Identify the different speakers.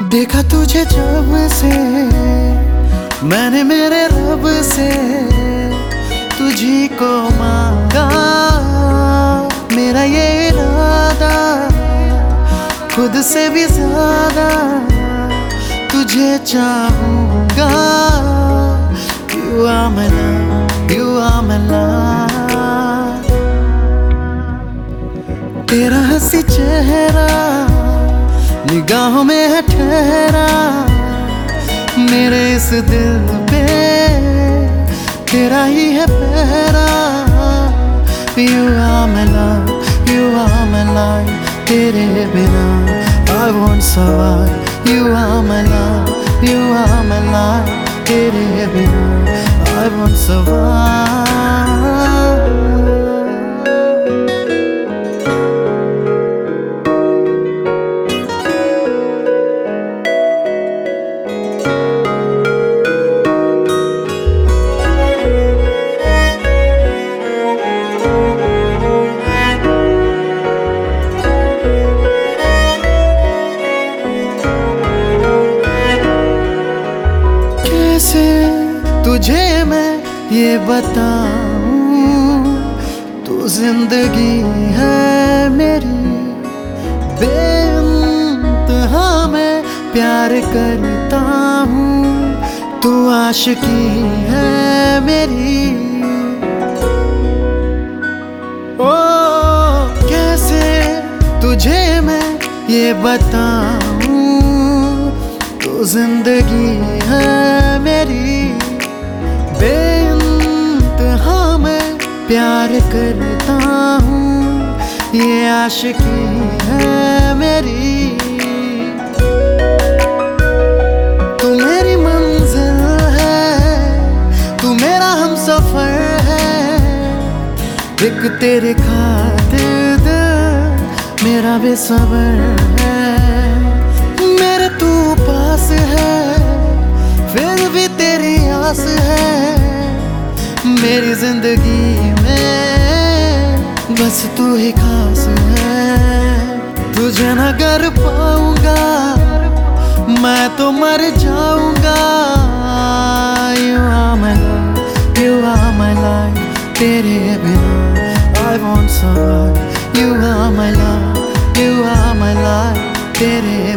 Speaker 1: देखा तुझे जब से मैंने मेरे रब से तुझी को मांगा। मेरा ये इरादा खुद से भी ज्यादा तुझे चाहूंगा। You are my love, you are my love। तेरा हंसी चेहरा निगाहों में है ठहरा, मेरे इस दिल पे तेरा ही है पहरा। You are my love, you are my life, तेरे बिना I won't survive। You are my love, you are my life, तेरे बिना I won't survive। तुझे मैं ये बताऊं, तू जिंदगी है मेरी, बेइंतहा मैं प्यार करता हूँ, तू आशिकी है मेरी। ओ कैसे तुझे मैं ये बताऊं, तू जिंदगी है मेरी, बेइंतहा मैं प्यार करता हूँ, ये आशिकी है मेरी। तू मेरी मंजिल है, तू मेरा हमसफर है, एक तेरे खातिर दिल मेरा बेसबर है। मेरे तू पास है फिर भी तेरी आस है, मेरी जिंदगी में बस तू ही खास है। तुझे न कर पाऊंगा मैं तो मर जाऊंगा। You are my love, you are my life, तेरे बिना I won't survive। You are my love, you are my life, तेरे